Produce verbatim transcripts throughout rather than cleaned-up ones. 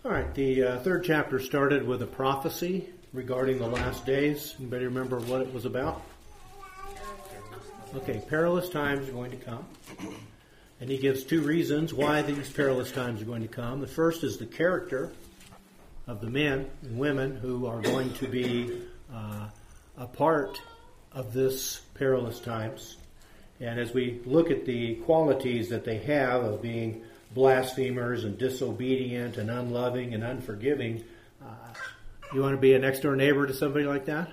All right, the uh, third chapter started with a prophecy regarding the last days. Anybody remember what it was about? Okay, perilous times are going to come. And he gives two reasons why these perilous times are going to come. The first is the character of the men and women who are going to be uh, a part of this perilous times. And as we look at the qualities that they have of being blasphemers and disobedient and unloving and unforgiving, uh, you want to be a next-door neighbor to somebody like that?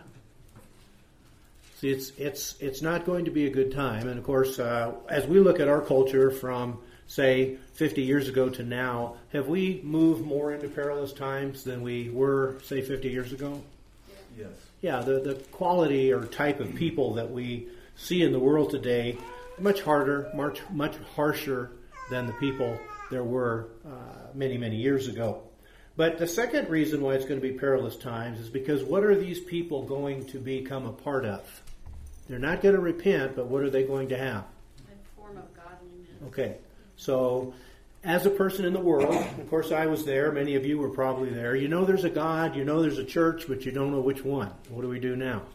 See, it's it's it's not going to be a good time. And of course, uh, as we look at our culture from, say, fifty years ago to now, have we moved more into perilous times than we were, say, fifty years ago? Yes. Yeah, the, the quality or type of people that we see in the world today, much harder, much, much harsher than the people there were uh, many, many years ago. But the second reason why it's going to be perilous times is because what are these people going to become a part of? They're not going to repent, but what are they going to have? A form of godliness. Okay, so as a person in the world, of course I was there, many of you were probably there, you know there's a God, you know there's a church, but you don't know which one. What do we do now?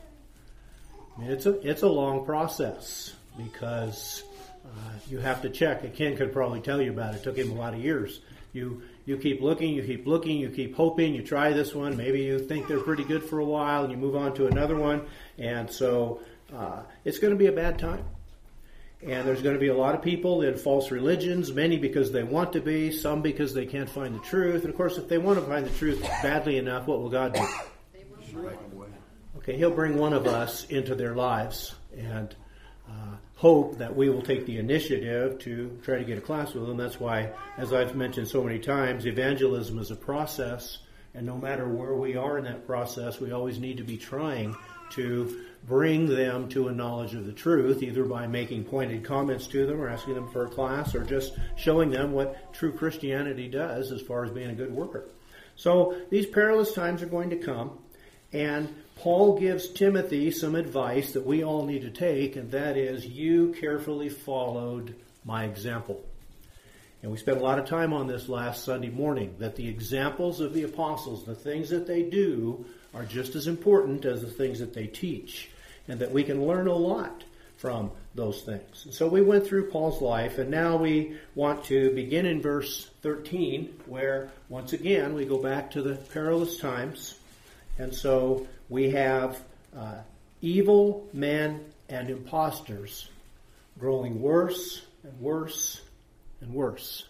I mean, it's a, it's a long process because uh, you have to check. Ken could probably tell you about it. It took him a lot of years. You you keep looking, you keep looking, you keep hoping, you try this one, maybe you think they're pretty good for a while, and you move on to another one, and so uh, it's going to be a bad time. And there's going to be a lot of people in false religions, many because they want to be, some because they can't find the truth. And of course, if they want to find the truth badly enough, what will God do? They will find it. Okay, He'll bring one of us into their lives and uh, hope that we will take the initiative to try to get a class with them. That's why, as I've mentioned so many times, evangelism is a process, and no matter where we are in that process, we always need to be trying to bring them to a knowledge of the truth, either by making pointed comments to them or asking them for a class or just showing them what true Christianity does as far as being a good worker. So these perilous times are going to come, and Paul gives Timothy some advice that we all need to take, and that is, you carefully followed my example. And we spent a lot of time on this last Sunday morning, that the examples of the apostles, the things that they do, are just as important as the things that they teach, and that we can learn a lot from those things. And so we went through Paul's life, and now we want to begin in verse thirteen, where once again we go back to the perilous times. And so we have uh, evil men and impostors growing worse and worse and worse.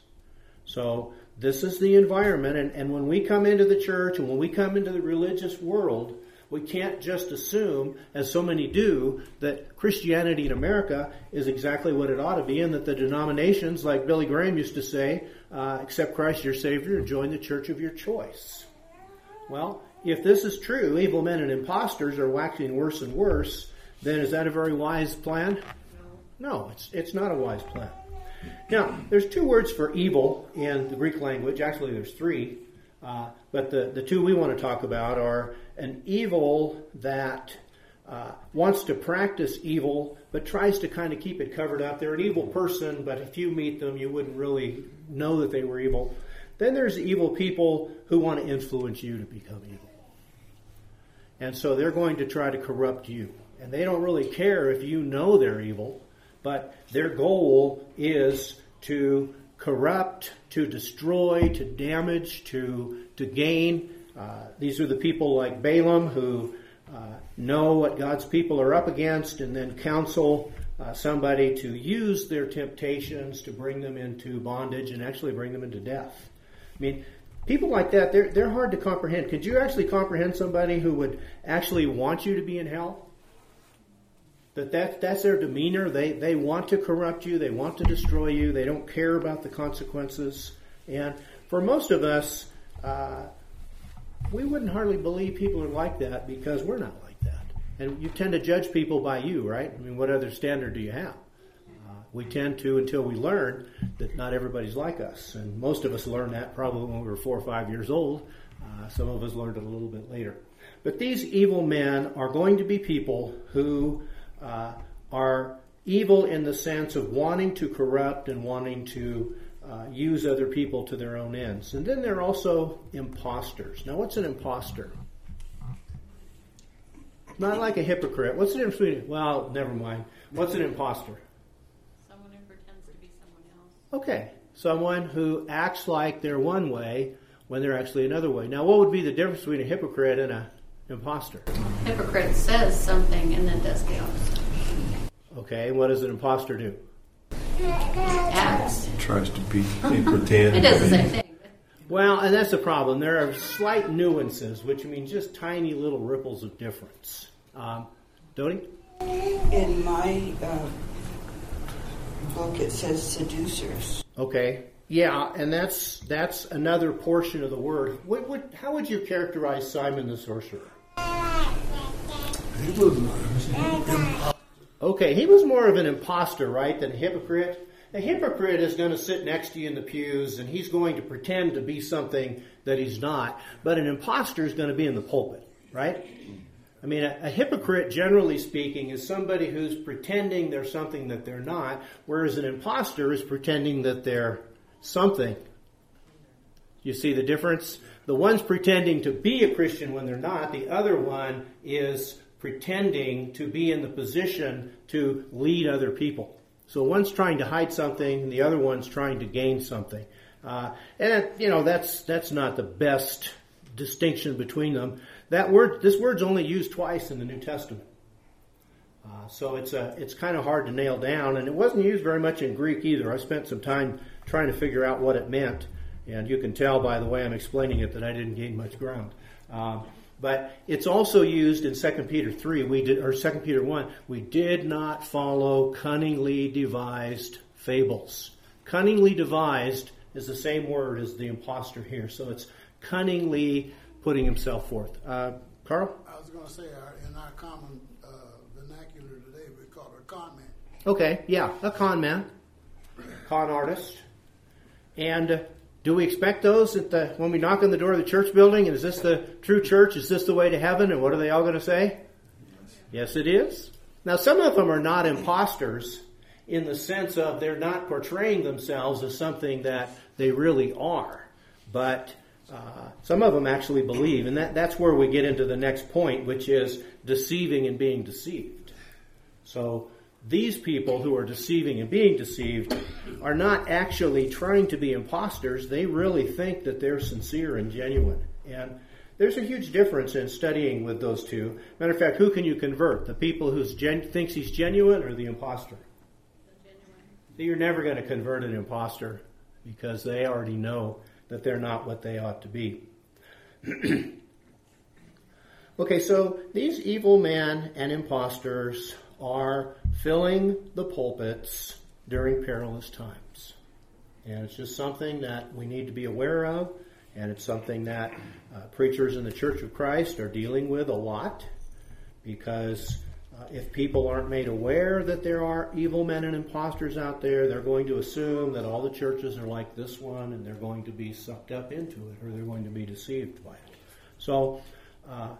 So this is the environment, and, and when we come into the church and when we come into the religious world, we can't just assume, as so many do, that Christianity in America is exactly what it ought to be, and that the denominations, like Billy Graham used to say, uh, accept Christ your Savior and join the church of your choice. Well, if this is true, evil men and impostors are waxing worse and worse, then is that a very wise plan? No, it's it's not a wise plan. Now, there's two words for evil in the Greek language. Actually, there's three. Uh, but the, the two we want to talk about are an evil that uh, wants to practice evil, but tries to kind of keep it covered up. They're an evil person, but if you meet them, you wouldn't really know that they were evil. Then there's evil people who want to influence you to become evil. And so they're going to try to corrupt you. And they don't really care if you know they're evil, but their goal is to corrupt, to destroy, to damage, to to gain. Uh, these are the people like Balaam who uh, know what God's people are up against and then counsel uh, somebody to use their temptations to bring them into bondage and actually bring them into death. I mean, people like that, they're, they're hard to comprehend. Could you actually comprehend somebody who would actually want you to be in hell? That, that that's their demeanor. They they want to corrupt you. They want to destroy you. They don't care about the consequences. And for most of us, uh, we wouldn't hardly believe people are like that because we're not like that. And you tend to judge people by you, right? I mean, what other standard do you have? Uh, we tend to until we learn that not everybody's like us. And most of us learned that probably when we were four or five years old. Uh, some of us learned it a little bit later. But these evil men are going to be people who Uh, are evil in the sense of wanting to corrupt and wanting to uh, uh, use other people to their own ends. And then there are also imposters. Now, what's an imposter? Not like a hypocrite. What's the difference between, well, never mind. What's an imposter? Someone who pretends to be someone else. Okay, someone who acts like they're one way when they're actually another way. Now, what would be the difference between a hypocrite and an imposter? Hypocrite says something and then does the opposite. Okay, what does an imposter do? Acts. Tries to be and pretend. It does the same thing. Well, and that's the problem. There are slight nuances, which means just tiny little ripples of difference. Um, Dodie? In my uh, book, it says seducers. Okay. Yeah, and that's that's another portion of the word. What, what, how would you characterize Simon the sorcerer? He was an Okay, he was more of an imposter, right, than a hypocrite. A hypocrite is going to sit next to you in the pews, and he's going to pretend to be something that he's not. But an imposter is going to be in the pulpit, right? I mean, a, a hypocrite, generally speaking, is somebody who's pretending they're something that they're not, whereas an imposter is pretending that they're something. You see the difference? The one's pretending to be a Christian when they're not. The other one is pretending to be in the position to lead other people. So one's trying to hide something, and the other one's trying to gain something. Uh, and, you know, that's that's not the best distinction between them. That word, this word's only used twice in the New Testament. Uh, so it's a, it's kind of hard to nail down, and it wasn't used very much in Greek either. I spent some time trying to figure out what it meant, and you can tell by the way I'm explaining it that I didn't gain much ground. Uh, But it's also used in Second Peter three, we did, or Second Peter one. We did not follow cunningly devised fables. Cunningly devised is the same word as the imposter here. So it's cunningly putting himself forth. Uh, Carl? I was going to say, our, in our common uh, vernacular today, we call it a con man. Okay, yeah, a con man, con artist. And uh, do we expect those at the, when we knock on the door of the church building? And is this the true church? Is this the way to heaven? And what are they all going to say? Yes, it is. Now, some of them are not imposters in the sense of they're not portraying themselves as something that they really are. But uh, some of them actually believe. And that, that's where we get into the next point, which is deceiving and being deceived. So these people who are deceiving and being deceived are not actually trying to be imposters. They really think that they're sincere and genuine. And there's a huge difference in studying with those two. Matter of fact, who can you convert? The people who gen- thinks he's genuine or the imposter? The genuine. You're never going to convert an imposter because they already know that they're not what they ought to be. Okay, so these evil men and imposters are filling the pulpits during perilous times. And it's just something that we need to be aware of, and it's something that uh, preachers in the Church of Christ are dealing with a lot, because uh, if people aren't made aware that there are evil men and imposters out there, they're going to assume that all the churches are like this one, and they're going to be sucked up into it, or they're going to be deceived by it. So, uh,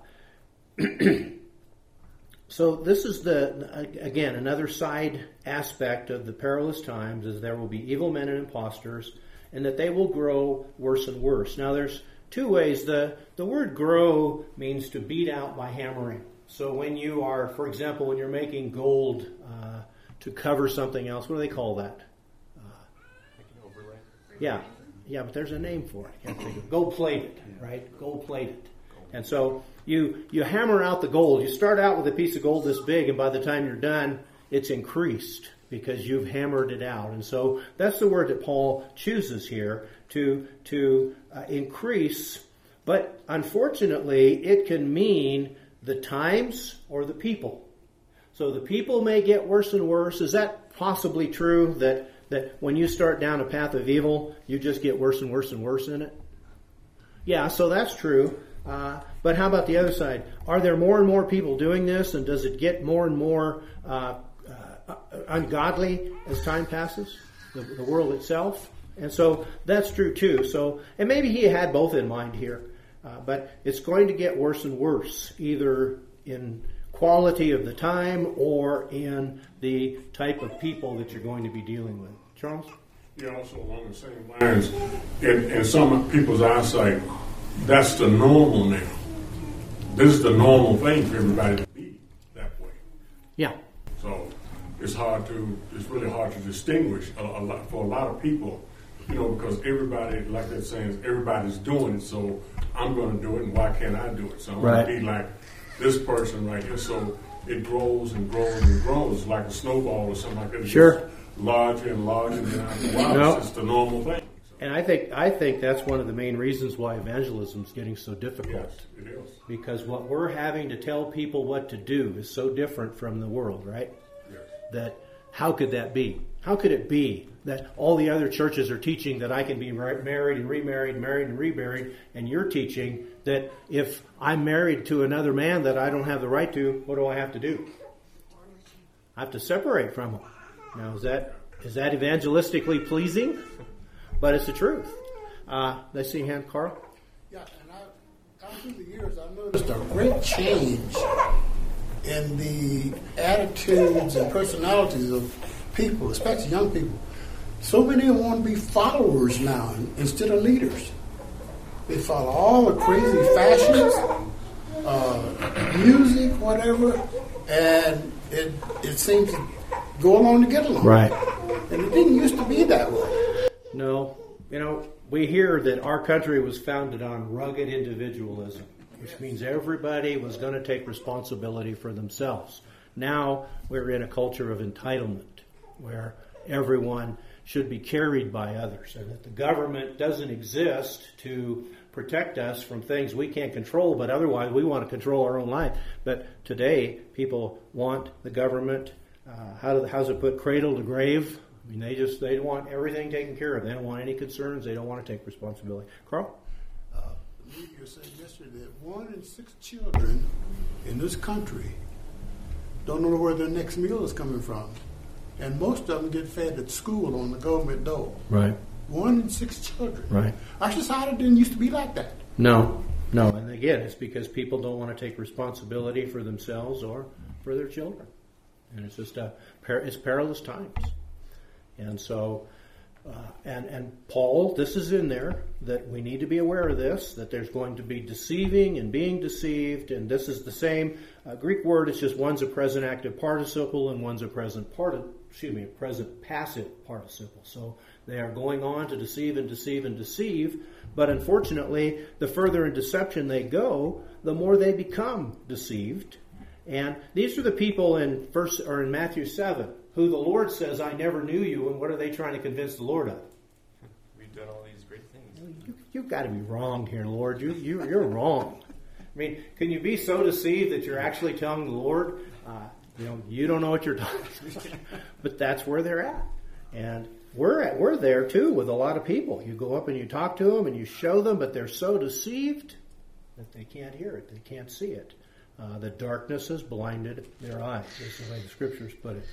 So this is the, again, another side aspect of the perilous times is there will be evil men and imposters, and that they will grow worse and worse. Now there's two ways. The, the word grow means to beat out by hammering. So when you are, for example, when you're making gold uh, to cover something else, what do they call that? Uh, overlay. yeah, yeah, but there's a name for it. I can't think of it. Gold plated, right? Gold plated. And so you you hammer out the gold. You start out with a piece of gold this big, and by the time you're done, it's increased because you've hammered it out. And so that's the word that Paul chooses here, to to uh, increase. But unfortunately, it can mean the times or the people. So the people may get worse and worse. Is that possibly true, that, that when you start down a path of evil, you just get worse and worse and worse in it? Yeah, so that's true. Uh, but how about the other side? Are there more and more people doing this, and does it get more and more uh, uh, ungodly as time passes, the, the world itself? And so that's true too. So, and maybe he had both in mind here, uh, but it's going to get worse and worse, either in quality of the time or in the type of people that you're going to be dealing with. Charles? Yeah, also along the same lines, in, in some people's eyesight, that's the normal now. This is the normal thing for everybody to be that way. Yeah. So it's hard to, it's really hard to distinguish a, a lot for a lot of people, you know, because everybody, like they're saying, everybody's doing it, so I'm going to do it, and why can't I do it? So I'm right. going to be like this person right here. So it grows and grows and grows like a snowball or something like that. It sure. gets larger and larger, and then after a while, no. it's just the normal thing. So. And I think I think that's one of the main reasons why evangelism is getting so difficult. Yes, it is. Because what we're having to tell people what to do is so different from the world, right? Yes. That how could that be? How could it be that all the other churches are teaching that I can be married and remarried, married and remarried, and you're teaching that if I'm married to another man that I don't have the right to, what do I have to do? I have to separate from him. Now, is that is that evangelistically pleasing? But it's the truth. Uh, let's see, hand, Carl. Yeah, and I, I through the years, I've noticed a great change in the attitudes and personalities of people, especially young people. So many of them want to be followers now instead of leaders. They follow all the crazy fashions, uh, music, whatever, and it it seems to go along to get along. Right. And it didn't used to be that way. No. You know, we hear that our country was founded on rugged individualism, which means everybody was going to take responsibility for themselves. Now we're in a culture of entitlement where everyone should be carried by others, and that the government doesn't exist to protect us from things we can't control, but otherwise we want to control our own life. But today, people want the government, uh, how do, how's it put, cradle to grave? I mean, they just, they want everything taken care of. They don't want any concerns. They don't want to take responsibility. Carl? Uh, you said yesterday that one in six children in this country don't know where their next meal is coming from. And most of them get fed at school on the government dole. Right. One in six children. Right. Our society didn't used to be like that. No, no. And again, it's because people don't want to take responsibility for themselves or for their children. And it's just a, it's perilous times. And so, uh, and, and Paul, this is in there, that we need to be aware of this, that there's going to be deceiving and being deceived, and this is the same uh, Greek word. It's just one's a present active participle and one's a present part, excuse me, a present passive participle. So they are going on to deceive and deceive and deceive, but unfortunately, the further in deception they go, the more they become deceived. And these are the people in first or in Matthew seven, who the Lord says, I never knew you, and what are they trying to convince the Lord of? We've done all these great things. You, you've got to be wrong here, Lord. You, you, you're wrong. I mean, can you be so deceived that you're actually telling the Lord, uh, you know, you don't know what you're talking about? But that's where they're at. And we're at, we're there, too, with a lot of people. You go up and you talk to them and you show them, but they're so deceived that they can't hear it. They can't see it. Uh, the darkness has blinded their eyes, is the way the Scriptures put it.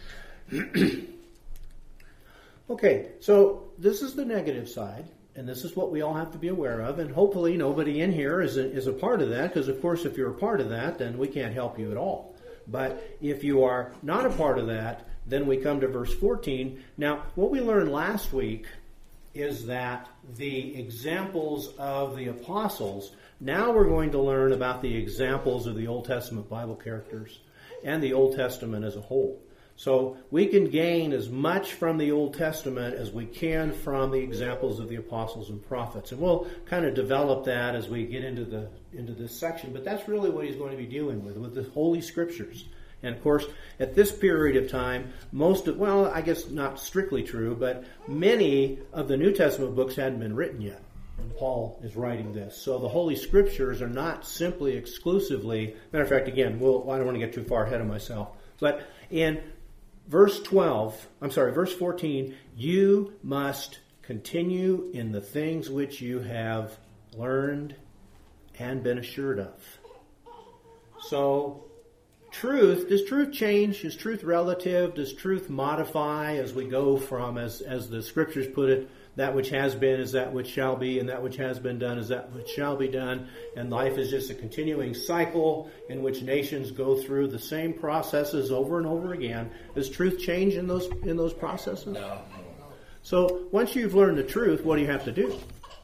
Okay, so this is the negative side, and this is what we all have to be aware of, and hopefully nobody in here is a, is a part of that, because of course if you're a part of that, then we can't help you at all. But if you are not a part of that, then we come to verse fourteen. Now, what we learned last week is that the examples of the apostles, now we're going to learn about the examples of the Old Testament Bible characters and the Old Testament as a whole. So we can gain as much from the Old Testament as we can from the examples of the apostles and prophets. And we'll kind of develop that as we get into the into this section. But that's really what he's going to be dealing with, with the Holy Scriptures. And of course, at this period of time, most of, well, I guess not strictly true, but many of the New Testament books hadn't been written yet when Paul is writing this. So the Holy Scriptures are not simply exclusively, matter of fact, again, we'll, I don't want to get too far ahead of myself, but in Verse twelve, I'm sorry, verse fourteen, you must continue in the things which you have learned and been assured of. So, truth, does truth change? Is truth relative? Does truth modify as we go from, as, as the Scriptures put it, that which has been is that which shall be, and that which has been done is that which shall be done. And life is just a continuing cycle in which nations go through the same processes over and over again. Does truth change in those in those processes? No. So once you've learned the truth, what do you have to do?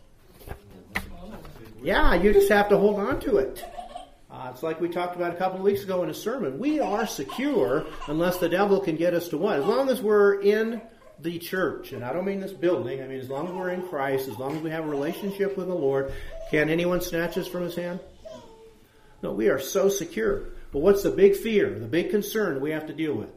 Yeah, you just have to hold on to it. Uh, it's like we talked about a couple of weeks ago in a sermon. We are secure unless the devil can get us to what? As long as we're in the church, and I don't mean this building, I mean as long as we're in Christ, as long as we have a relationship with the Lord, can anyone snatch us from his hand? No, we are so secure. But what's the big fear, the big concern we have to deal with?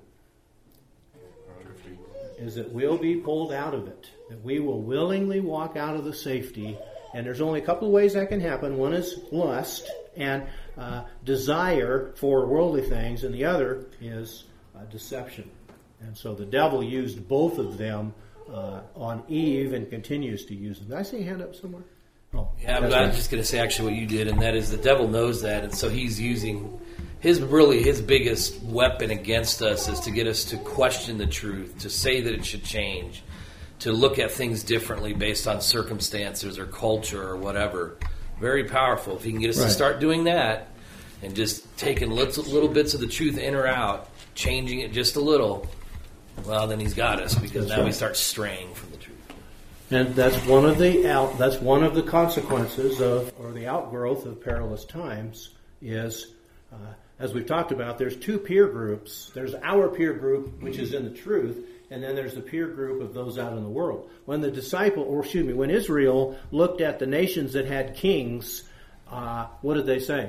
Is that we'll be pulled out of it. That we will willingly walk out of the safety. And there's only a couple of ways that can happen. One is lust and uh, desire for worldly things, and the other is uh, deception. And so the devil used both of them uh, on Eve and continues to use them. Did I see a hand up somewhere? Oh, yeah, but I'm just going to say actually what you did, and that is the devil knows that, and so he's using his really his biggest weapon against us is to get us to question the truth, to say that it should change, to look at things differently based on circumstances or culture or whatever. Very powerful. If he can get us right. to start doing that and just taking little, little bits of the truth in or out, changing it just a little, well, then he's got us because That's now right. we start straying from the truth. And that's one of the out. That's one of the consequences of, or the outgrowth of perilous times. Is uh, as we've talked about, there's two peer groups. There's our peer group, which is in the truth, and then there's the peer group of those out in the world. When the disciple, or excuse me, when Israel looked at the nations that had kings, uh, what did they say?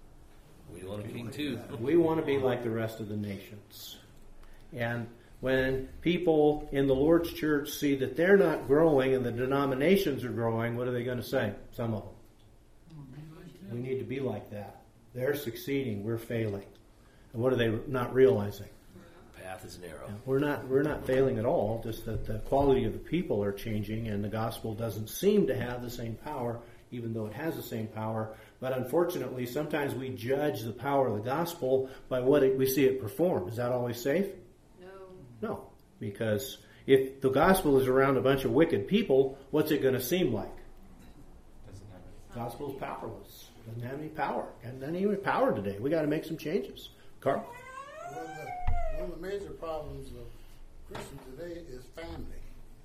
We want a king too. We want to be like the rest of the nations. And when people in the Lord's church see that they're not growing and the denominations are growing, what are they going to say? Some of them. We need to be like that. They're succeeding. We're failing. And what are they not realizing? Path is narrow. We're not we're not failing at all, just that the quality of the people are changing and the gospel doesn't seem to have the same power, even though it has the same power. But unfortunately, sometimes we judge the power of the gospel by what it, we see it perform. Is that always safe? No, because if the gospel is around a bunch of wicked people, what's it going to seem like? Doesn't have it. The gospel is powerless. Doesn't have any power. And any power today. We got to make some changes. Carl? One of, the, one of the major problems of Christians today is family.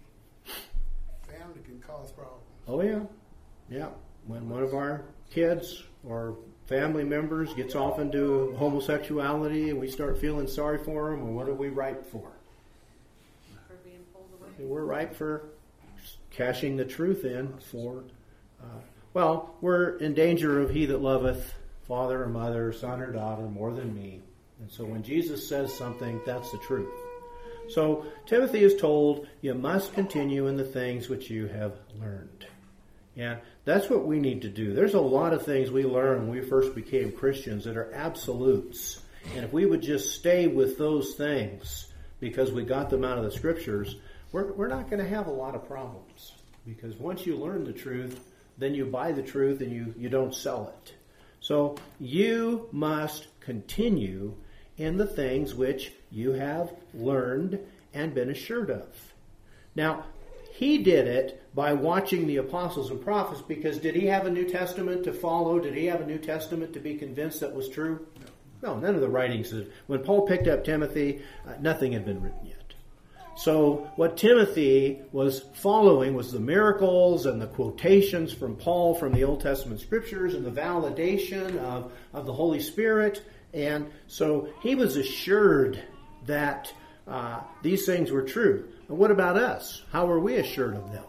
Family can cause problems. Oh, yeah. Yeah. When one of our kids or family members gets off into homosexuality and we start feeling sorry for them, well, what are we ripe for? For being pulled away. We're ripe for cashing the truth in for, uh, well, we're in danger of he that loveth father or mother, son or daughter more than me. And so when Jesus says something, that's the truth. So Timothy is told, you must continue in the things which you have learned. And that's what we need to do. There's a lot of things we learned when we first became Christians that are absolutes. And if we would just stay with those things because we got them out of the Scriptures, we're, we're not going to have a lot of problems. Because once you learn the truth, then you buy the truth and you, you don't sell it. So you must continue in the things which you have learned and been assured of. Now, he did it by watching the apostles and prophets, because did he have a New Testament to follow? Did he have a New Testament to be convinced that was true? No, none of the writings. When Paul picked up Timothy, uh, nothing had been written yet. So what Timothy was following was the miracles and the quotations from Paul from the Old Testament Scriptures and the validation of, of the Holy Spirit. And so he was assured that uh, these things were true. And what about us? How are we assured of them?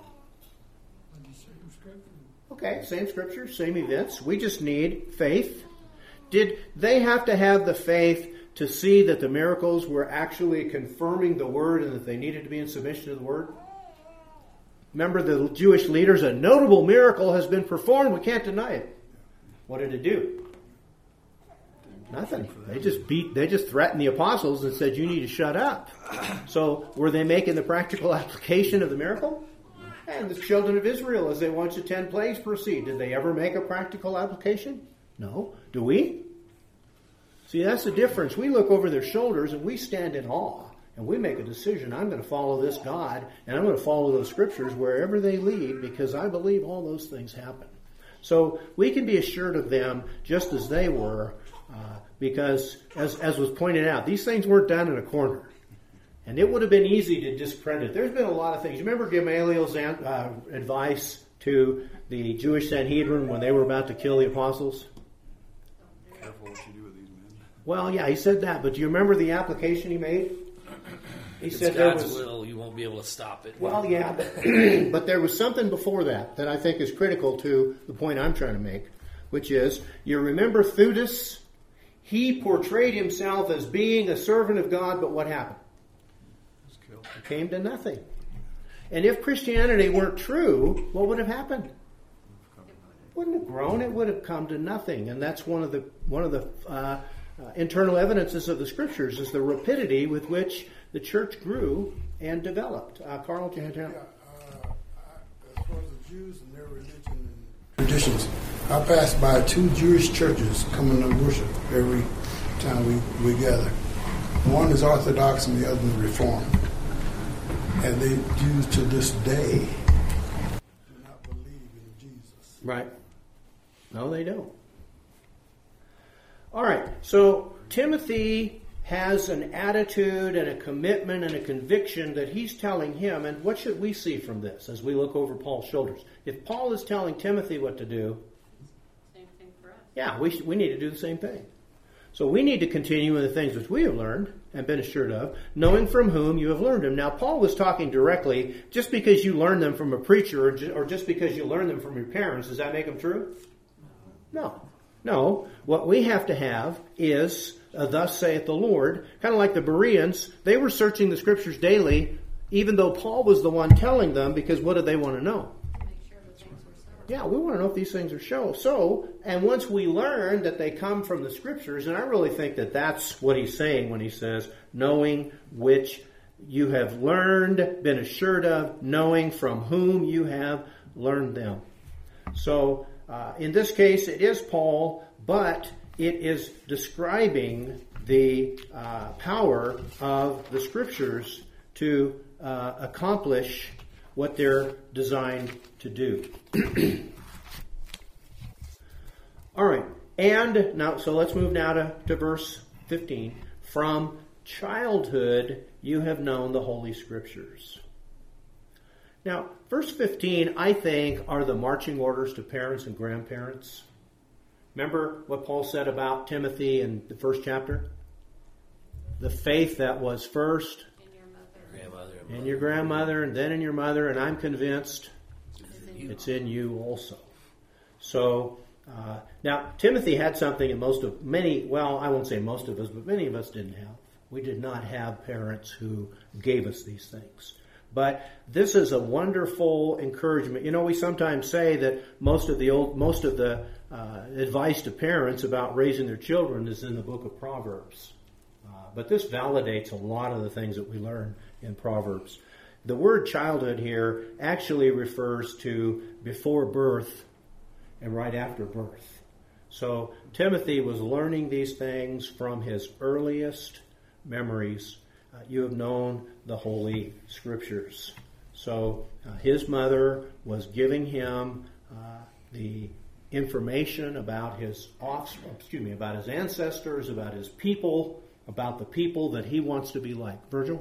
Okay, same scripture, same events. We just need faith. Did they have to have the faith to see that the miracles were actually confirming the word and that they needed to be in submission to the word? Remember the Jewish leaders, a notable miracle has been performed. We can't deny it. What did it do? Nothing. They just beat, they just threatened the apostles and said, you need to shut up. So were they making the practical application of the miracle? And the children of Israel, as they watched the ten plagues proceed, did they ever make a practical application? No. Do we? See, that's the difference. We look over their shoulders and we stand in awe. And we make a decision. I'm going to follow this God, and I'm going to follow those scriptures wherever they lead, because I believe all those things happen. So we can be assured of them just as they were, uh, because, as, as was pointed out, these things weren't done in a corner. And it would have been easy to discredit. There's been a lot of things. You remember Gamaliel's uh, advice to the Jewish Sanhedrin when they were about to kill the apostles? Careful what you do with these men. Well, yeah, he said that. But do you remember the application he made? He It's said there God's was, will. You won't be able to stop it. well, yeah, but, but there was something before that that I think is critical to the point I'm trying to make, which is, you remember Theudas? He portrayed himself as being a servant of God, but what happened? It came to nothing. And if Christianity weren't true, what would have happened? It wouldn't have grown. It would have come to nothing. And that's one of the one of the uh, uh, internal evidences of the Scriptures is the rapidity with which the church grew and developed. Uh, Carl, do you have to? Yeah, uh, I, as far as the Jews and their religion and traditions, I pass by two Jewish churches coming to worship every time we, we gather. One is Orthodox and the other is Reformed. And they Jews to this day do not believe in Jesus. Right. No, they don't. All right. So Timothy has an attitude and a commitment and a conviction that he's telling him. And what should we see from this as we look over Paul's shoulders? If Paul is telling Timothy what to do, Same thing for us. yeah, we, sh- we need to do the same thing. So we need to continue in the things which we have learned and been assured of, knowing from whom you have learned them. Now, Paul was talking directly. Just because you learn them from a preacher or, ju- or just because you learn them from your parents, does that make them true? No. No. What we have to have is, uh, thus saith the Lord, kind of like the Bereans. They were searching the Scriptures daily, even though Paul was the one telling them, because what did they want to know? Make sure the things were so. Yeah, we want to know if these things are show. So, and once we learn that they come from the Scriptures, and I really think that that's what he's saying when he says, knowing which you have learned, been assured of, knowing from whom you have learned them. So, uh, in this case, it is Paul, but it is describing the uh, power of the Scriptures to uh, accomplish what they're designed to do. All right. And now, so let's move now to, to verse fifteen. From childhood you have known the Holy Scriptures. Now, verse fifteen, I think, are the marching orders to parents and grandparents. Remember what Paul said about Timothy in the first chapter? The faith that was first In your mother. Grandmother and in mother. your grandmother and then in your mother, and I'm convinced Is in you. it's in you also. So, uh, now, Timothy had something that most of, many, well, I won't say most of us, but many of us didn't have. We did not have parents who gave us these things. But this is a wonderful encouragement. You know, we sometimes say that most of the old, most of the uh, advice to parents about raising their children is in the book of Proverbs. Uh, but this validates a lot of the things that we learn in Proverbs. The word childhood here actually refers to before birth and right after birth. So Timothy was learning these things from his earliest memories. Uh, you have known the Holy Scriptures. So uh, his mother was giving him uh, the information about his offspring, excuse me, about his ancestors, about his people, about the people that he wants to be like. Virgil?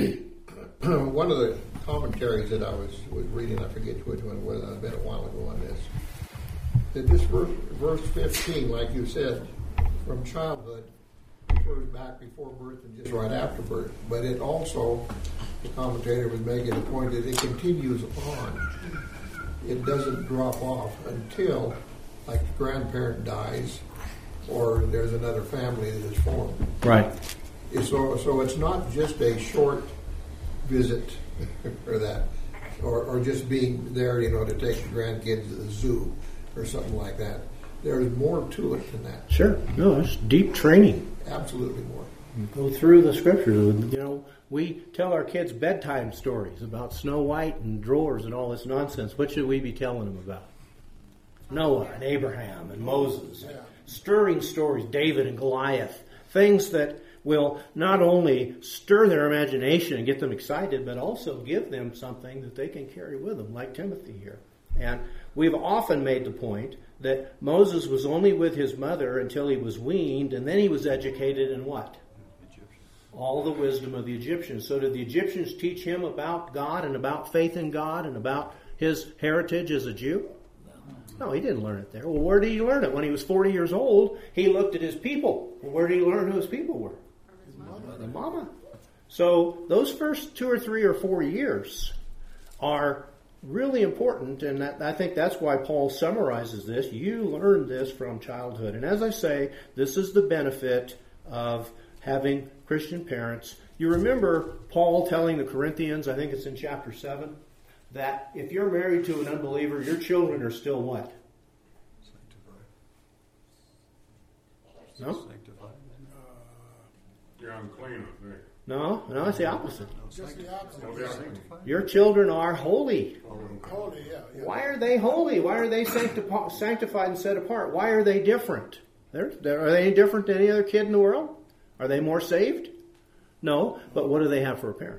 One of the commentaries that I was, was reading, I forget which one it was, it's been a while ago on this, that this verse, verse fifteen, like you said, from childhood, refers back before birth and just right after birth. But it also, the commentator was making a point that it continues on. It doesn't drop off until, like, the grandparent dies or there's another family that is formed. Right. So, so it's not just a short visit or that, or, or just being there, you know, to take the grandkids to the zoo or something like that. There's more to it than that. Sure. No, it's deep training. Absolutely more. Go through the Scriptures. You know, we tell our kids bedtime stories about Snow White and drawers and all this nonsense. What should we be telling them about? Noah and Abraham and Moses. Yeah. Stirring stories, David and Goliath. Things that will not only stir their imagination and get them excited, but also give them something that they can carry with them, like Timothy here. And we've often made the point that Moses was only with his mother until he was weaned, and then he was educated in what? all the wisdom of the Egyptians. So did the Egyptians teach him about God and about faith in God and about his heritage as a Jew? No, he didn't learn it there. Well, where did he learn it? When he was forty years old, he looked at his people. Well, where did he learn who his people were? His mama. The mama. So those first two or three or four years are really important, and that, I think that's why Paul summarizes this. You learn this from childhood. And as I say, this is the benefit of having Christian parents. You remember Paul telling the Corinthians, I think it's in chapter seven, that if you're married to an unbeliever, your children are still what? Sanctified. No? Sanctified. You're unclean, I think. No, no, it's the opposite. Just the opposite. Oh, yeah. Sanctified. Your children are holy. Holy, yeah, yeah. Why are they holy? Why are they sancti- sanctified and set apart? Why are they different? They're, they're, are they any different than any other kid in the world? Are they more saved? No, but what do they have for a parent?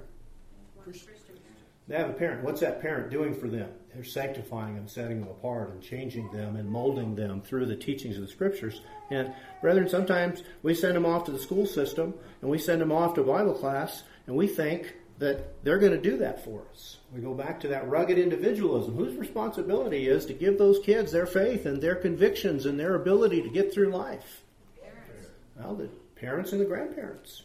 They have a parent. What's that parent doing for them? They're sanctifying them, setting them apart, and changing them, and molding them through the teachings of the Scriptures. And brethren, sometimes we send them off to the school system, and we send them off to Bible class, and we think that they're going to do that for us. We go back to that rugged individualism. Whose responsibility is to give those kids their faith and their convictions and their ability to get through life? Parents. Well, the parents and the grandparents.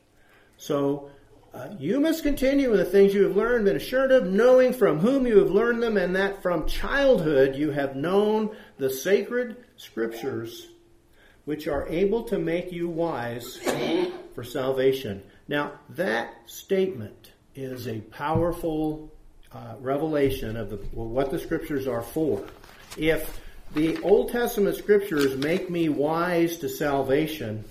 So, Uh, you must continue in the things you have learned, been assured of, knowing from whom you have learned them, and that from childhood you have known the sacred Scriptures, which are able to make you wise for salvation. Now, that statement is a powerful uh, revelation of the, well, what the Scriptures are for. If the Old Testament Scriptures make me wise to salvation,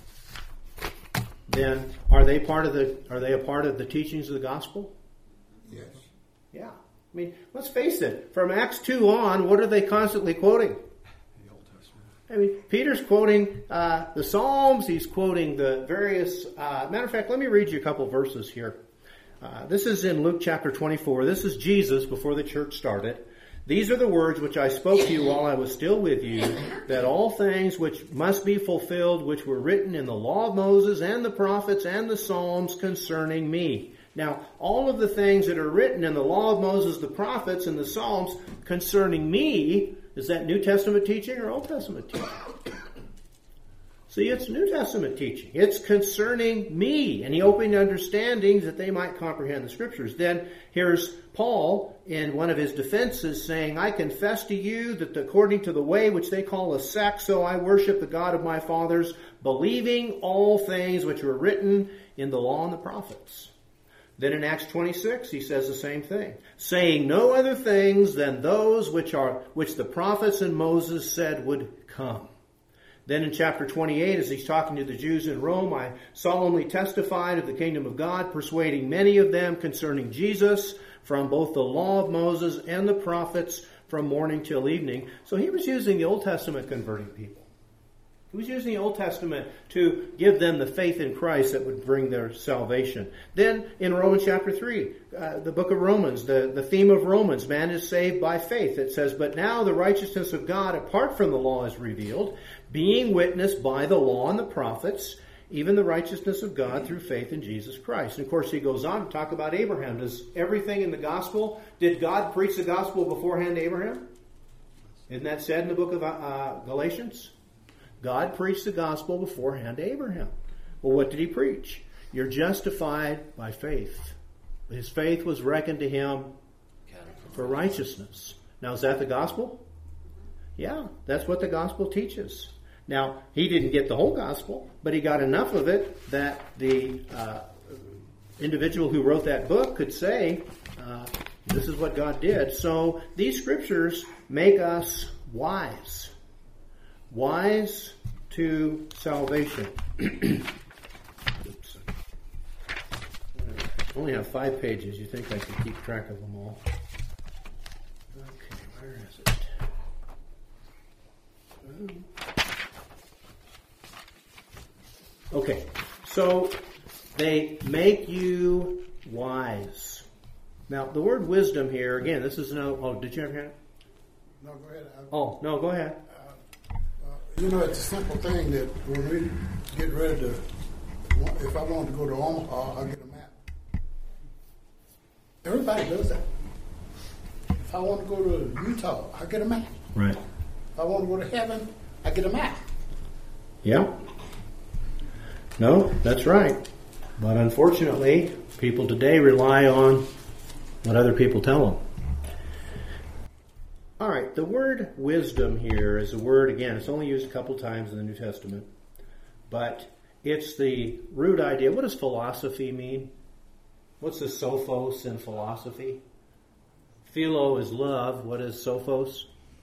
then are they part of the are they a part of the teachings of the gospel? Yes. Yeah. I mean, let's face it. From Acts two on, what are they constantly quoting? The Old Testament. I mean, Peter's quoting uh, the Psalms. He's quoting the various... Uh, matter of fact, let me read you a couple verses here. Uh, this is in Luke chapter twenty-four. This is Jesus before the church started. These are the words which I spoke to you while I was still with you, that all things which must be fulfilled, which were written in the law of Moses and the prophets and the Psalms concerning me. Now, all of the things that are written in the law of Moses, the prophets, and the Psalms concerning me, is that New Testament teaching or Old Testament teaching? See, it's New Testament teaching. It's concerning me. And he opened understandings that they might comprehend the Scriptures. Then here's Paul in one of his defenses saying, I confess to you that according to the way which they call a sect, so I worship the God of my fathers, believing all things which were written in the law and the prophets. Then in Acts twenty-six, he says the same thing, saying no other things than those which are which the prophets and Moses said would come. Then in chapter twenty-eight, as he's talking to the Jews in Rome, I solemnly testified of the kingdom of God, persuading many of them concerning Jesus from both the law of Moses and the prophets from morning till evening. So he was using the Old Testament converting people. He was using the Old Testament to give them the faith in Christ that would bring their salvation. Then in Romans chapter three, uh, the book of Romans, the, the theme of Romans, man is saved by faith. It says, but now the righteousness of God apart from the law is revealed, being witnessed by the law and the prophets, even the righteousness of God through faith in Jesus Christ. And of course he goes on to talk about Abraham. Does everything in the gospel, did God preach the gospel beforehand to Abraham? Isn't that said in the book of uh, Galatians? God preached the gospel beforehand to Abraham. Well, what did he preach? You're justified by faith. His faith was reckoned to him for righteousness. Now, is that the gospel? Yeah, that's what the gospel teaches. Now, he didn't get the whole gospel, but he got enough of it that the uh, individual who wrote that book could say, uh, this is what God did. So these scriptures make us wise. Wise to salvation. Oops. I only have five pages. You think I can keep track of them all? Okay, where is it? Okay, so they make you wise. Now, the word wisdom here, again, this is no... Oh, did you have your hand? No, go ahead. I, Oh, no, go ahead. You know, it's a simple thing that when we get ready to wa- if I wanted to go to Omaha, I'll get a map. Everybody does that. If I want to go to Utah, I get a map. Right. If I want to go to heaven, I get a map. Yeah. No, that's right. But unfortunately, people today rely on what other people tell them. All right, the word wisdom here is a word, again, it's only used a couple times in the New Testament, but it's the root idea. What does philosophy mean? What's the sophos in philosophy? Philo is love. What is sophos?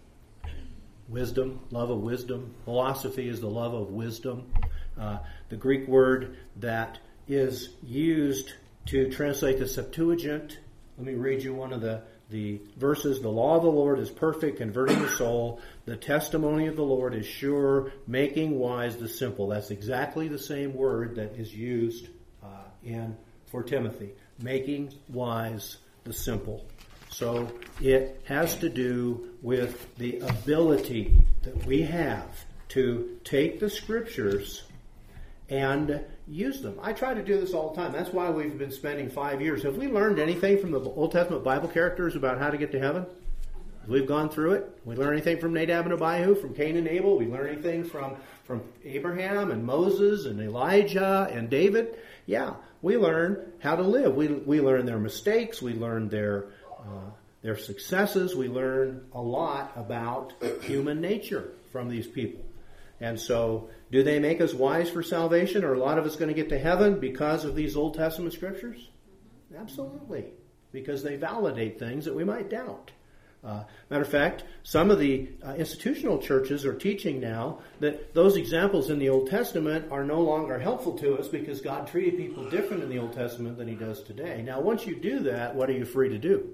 Wisdom, love of wisdom. Philosophy is the love of wisdom. Uh, the Greek word that is used to translate the Septuagint. Let me read you one of the, the verses. The law of the Lord is perfect, converting the soul. The testimony of the Lord is sure, making wise the simple. That's exactly the same word that is used uh, in for Timothy. Making wise the simple. So it has to do with the ability that we have to take the Scriptures and use them. I try to do this all the time. That's why we've been spending five years. Have we learned anything from the Old Testament Bible characters about how to get to heaven? We've gone through it. We learn anything from Nadab and Abihu, from Cain and Abel. We learn anything from, from Abraham and Moses and Elijah and David. Yeah, we learn how to live. We we learn their mistakes. We learn their uh, their successes. We learn a lot about human nature from these people. And so, do they make us wise for salvation? Are a lot of us going to get to heaven because of these Old Testament scriptures? Absolutely. Because they validate things that we might doubt. Uh, matter of fact, some of the uh, institutional churches are teaching now that those examples in the Old Testament are no longer helpful to us because God treated people different in the Old Testament than He does today. Now, once you do that, what are you free to do?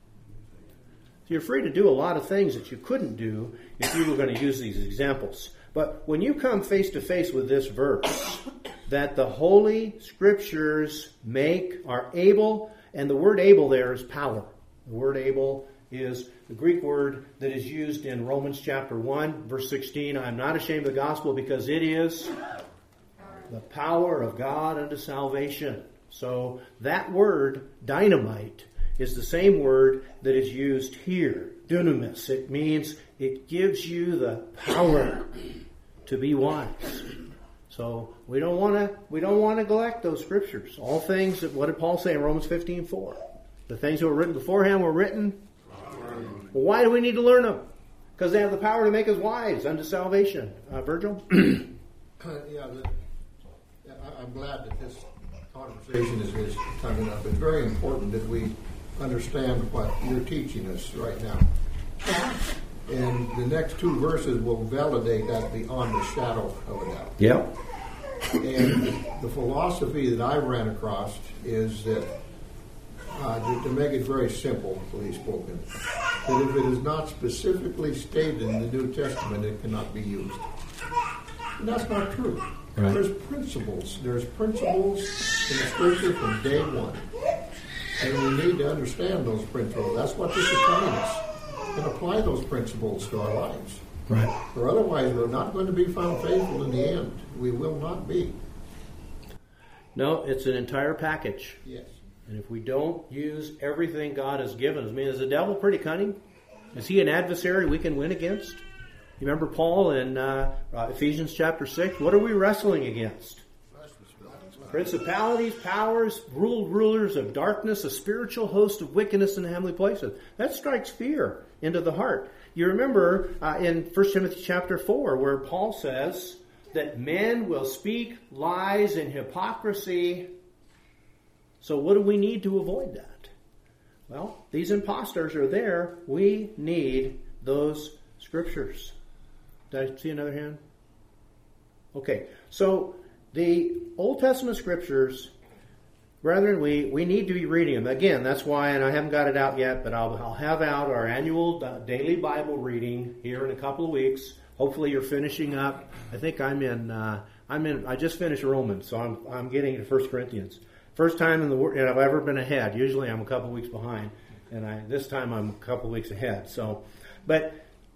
So you're free to do a lot of things that you couldn't do if you were going to use these examples. But when you come face to face with this verse, that the Holy Scriptures make, are able, and the word able there is power. The word able is the Greek word that is used in Romans chapter one, verse sixteen. I am not ashamed of the gospel because it is the power of God unto salvation. So that word, dynamite, is the same word that is used here. Dunamis. It means it gives you the power to be wise. So we don't want to we don't want to neglect those scriptures. All things that, what did Paul say in Romans fifteen four? The things that were written beforehand were written. Well, why do we need to learn them? Because they have the power to make us wise unto salvation. Uh, Virgil? yeah, the, I- I'm glad that this conversation is, is coming up. It's very important that we understand what you're teaching us right now. And the next two verses will validate that beyond the shadow of a doubt. Yep. And the philosophy that I ran across is that, uh, to, to make it very simple, please spoken, that if it is not specifically stated in the New Testament, it cannot be used. And that's not true. Right. There's principles. There's principles in the Scripture from day one. And we need to understand those principles. That's what this is telling us. And apply those principles to our lives. Right. Or otherwise, we're not going to be found faithful in the end. We will not be. No, it's an entire package. Yes. And if we don't use everything God has given us, I mean, is the devil pretty cunning? Is he an adversary we can win against? You remember Paul in uh, uh, Ephesians chapter six? What are we wrestling against? Principalities, powers, ruled rulers of darkness, a spiritual host of wickedness in the heavenly places. That strikes fear into the heart. You remember uh, in First Timothy chapter four where Paul says that men will speak lies and hypocrisy. So what do we need to avoid that? Well, these imposters are there. We need those scriptures. Did I see another hand? Okay, so the Old Testament scriptures, brethren, we, we need to be reading them. Again, that's why, and I haven't got it out yet, but I'll, I'll have out our annual uh, daily Bible reading here in a couple of weeks. Hopefully you're finishing up. I think I'm in, uh, I'm in, I just finished Romans, so I'm, I'm getting to First Corinthians. First time in the world I've ever been ahead. Usually I'm a couple weeks behind, and I this time I'm a couple weeks ahead. So, but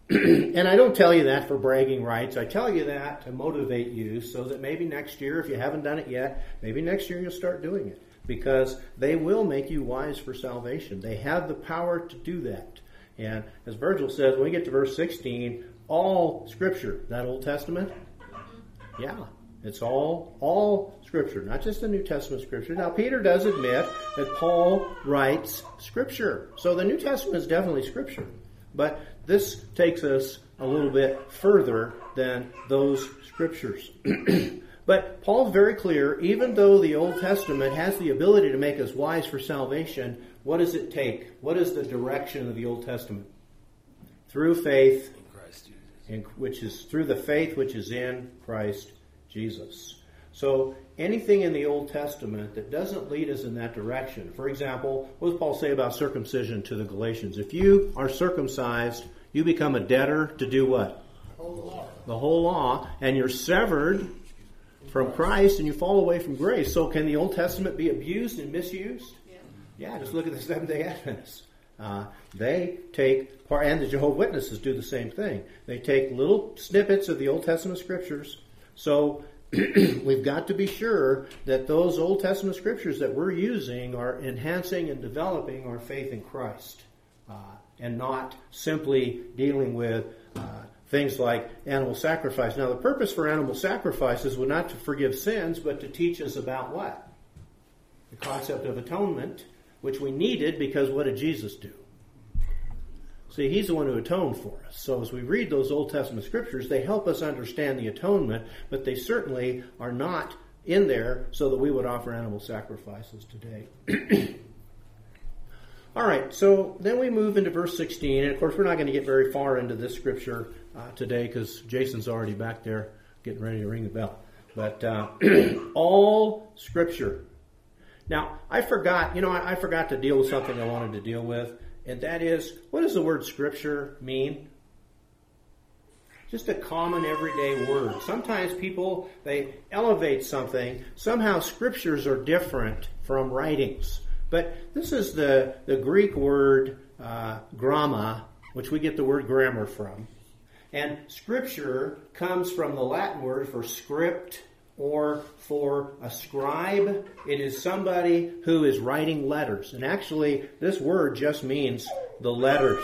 and I don't tell you that for bragging rights. I tell you that to motivate you so that maybe next year, if you haven't done it yet, maybe next year you'll start doing it. Because they will make you wise for salvation. They have the power to do that. And as Virgil says, when we get to verse sixteen, all Scripture, that Old Testament, yeah, it's all all Scripture, not just the New Testament Scripture. Now, Peter does admit that Paul writes Scripture. So the New Testament is definitely Scripture. But this takes us a little bit further than those Scriptures. But Paul's very clear, even though the Old Testament has the ability to make us wise for salvation, what does it take? What is the direction of the Old Testament? Through faith, In Christ Jesus. in, which is through the faith which is in Christ Jesus. So anything in the Old Testament that doesn't lead us in that direction. For example, what does Paul say about circumcision to the Galatians? If you are circumcised, you become a debtor to do what? The whole law. The whole law, and you're severed from Christ and you fall away from grace. So can the Old Testament be abused and misused? Yeah, just look at the Seventh-day Adventists. Uh, they take part, and the Jehovah's Witnesses do the same thing. They take little snippets of the Old Testament Scriptures. So we've got to be sure that those Old Testament Scriptures that we're using are enhancing and developing our faith in Christ, uh, and not simply dealing with uh, things like animal sacrifice. Now, the purpose for animal sacrifices was not to forgive sins, but to teach us about what? The concept of atonement, which we needed because what did Jesus do? See, He's the one who atoned for us. So as we read those Old Testament Scriptures, they help us understand the atonement, but they certainly are not in there so that we would offer animal sacrifices today. All right, so then we move into verse sixteen, and of course we're not going to get very far into this scripture uh, today because Jason's already back there getting ready to ring the bell. But uh, all Scripture. Now, I forgot, you know, I, I forgot to deal with something I wanted to deal with, and that is, what does the word Scripture mean? Just a common everyday word. Sometimes people, they elevate something. Somehow Scriptures are different from writings. But this is the, the Greek word uh, gramma, which we get the word grammar from. And Scripture comes from the Latin word for script or for a scribe. It is somebody who is writing letters. And actually, this word just means the letters.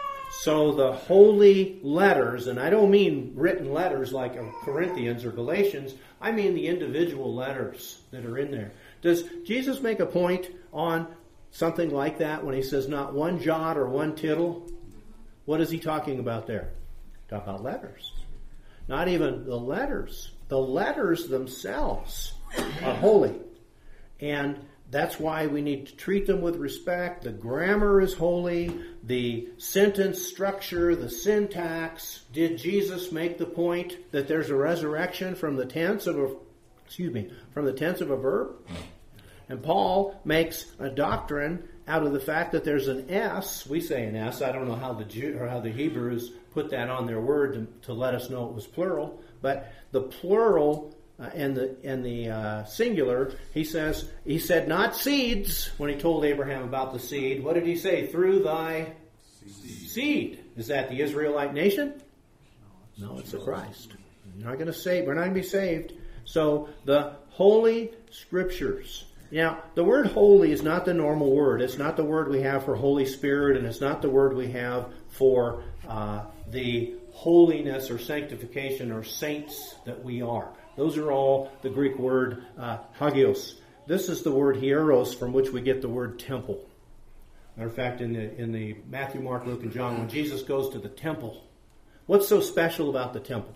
So the holy letters, and I don't mean written letters like Corinthians or Galatians, I mean the individual letters that are in there. Does Jesus make a point on something like that when He says not one jot or one tittle? What is He talking about there? Talk about letters. Not even the letters. The letters themselves are holy. And that's why we need to treat them with respect. The grammar is holy. The sentence structure, the syntax. Did Jesus make the point that there's a resurrection from the tense of a, excuse me, from the tense of a verb? And Paul makes a doctrine out of the fact that there's an S. We say an S. I don't know how the Jew, or how the Hebrews put that on their word to, to let us know it was plural. But the plural uh, and the and the uh, singular, he says, he said not seeds when he told Abraham about the seed. What did he say? Through thy seed. seed. Is that the Israelite nation? No, it's the Christ. You're not going to save. We're not going to be saved. So the Holy Scriptures. Now, the word holy is not the normal word. It's not the word we have for Holy Spirit, and it's not the word we have for uh, the holiness or sanctification or saints that we are. Those are all the Greek word uh, hagios. This is the word hieros from which we get the word temple. Matter of fact, in the, in the Matthew, Mark, Luke, and John, when Jesus goes to the temple, what's so special about the temple?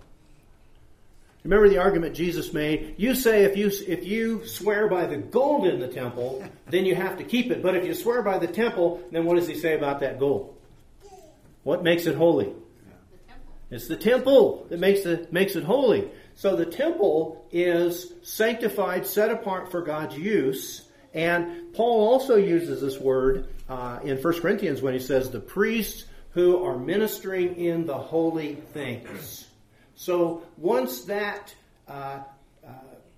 Remember the argument Jesus made? You say if you if you swear by the gold in the temple, then you have to keep it. But if you swear by the temple, then what does he say about that gold? What makes it holy? The temple. It's the temple that makes it makes it holy. So the temple is sanctified, set apart for God's use. And Paul also uses this word uh, in First Corinthians when he says the priests who are ministering in the holy things. So once that uh, uh,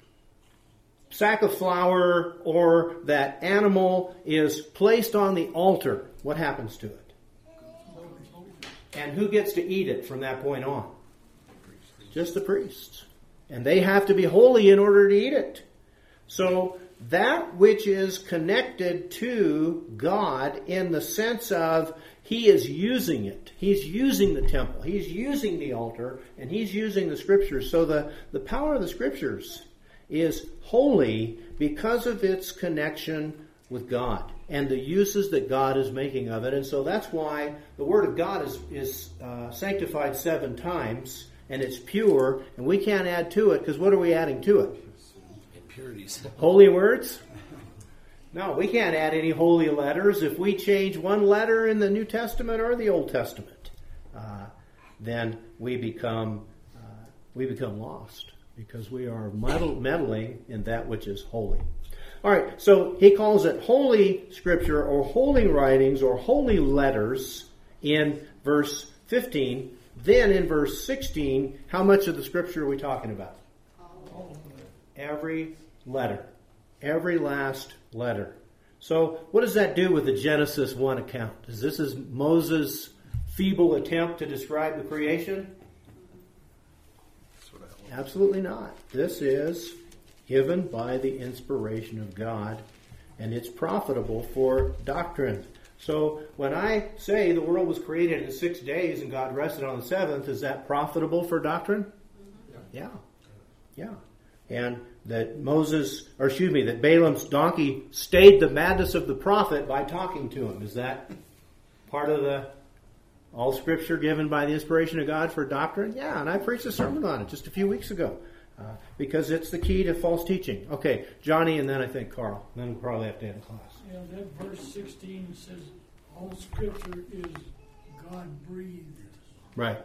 sack of flour or that animal is placed on the altar, what happens to it? And who gets to eat it from that point on? Just the priests. And they have to be holy in order to eat it. So that which is connected to God in the sense of He is using it. He's using the temple. He's using the altar. And He's using the Scriptures. So the, the power of the Scriptures is holy because of its connection with God and the uses that God is making of it. And so that's why the Word of God is, is uh, sanctified seven times. And it's pure, and we can't add to it, because what are we adding to it? Impurities. Holy words? No, we can't add any holy letters. If we change one letter in the New Testament or the Old Testament, uh, then we become uh, we become lost, because we are meddle- meddling in that which is holy. All right, so he calls it holy scripture or holy writings or holy letters in verse fifteen. Then in verse sixteen, how much of the scripture are we talking about? Every letter. Every last letter. So what does that do with the Genesis one account? Is this is Moses' feeble attempt to describe the creation? Absolutely not. This is given by the inspiration of God, and it's profitable for doctrine. So when I say the world was created in six days and God rested on the seventh, is that profitable for doctrine? Yeah. Yeah. And that Moses, or excuse me, that Balaam's donkey stayed the madness of the prophet by talking to him. Is that part of the all scripture given by the inspiration of God for doctrine? Yeah, and I preached a sermon on it just a few weeks ago. Uh, because it's the key to false teaching. Okay, Johnny, and then I think Carl. Then we'll probably have to end the class. Yeah, that verse sixteen says all scripture is God breathed. Right.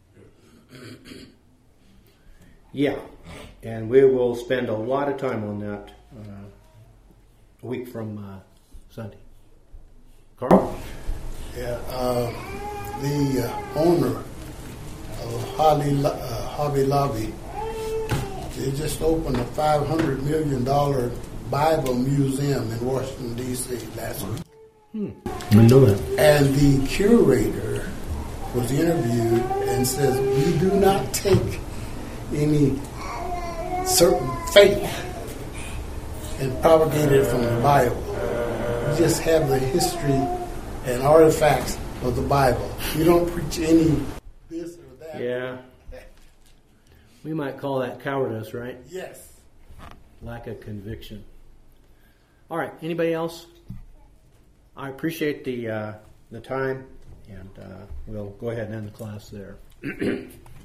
Yeah, and we will spend a lot of time on that uh, a week from uh, Sunday. Carl? Yeah, uh, the uh, owner of Hobby, uh, Hobby Lobby, they just opened a five hundred million dollars Bible museum in Washington, D C last week. Hmm. I know that. And the curator was interviewed and says, we do not take any certain faith and propagate it from the Bible. We just have the history and artifacts of the Bible. We don't preach any this or that. Yeah. We might call that cowardice, right? Yes. Lack of conviction. All right. Anybody else? I appreciate the uh, the time, and uh, we'll go ahead and end the class there.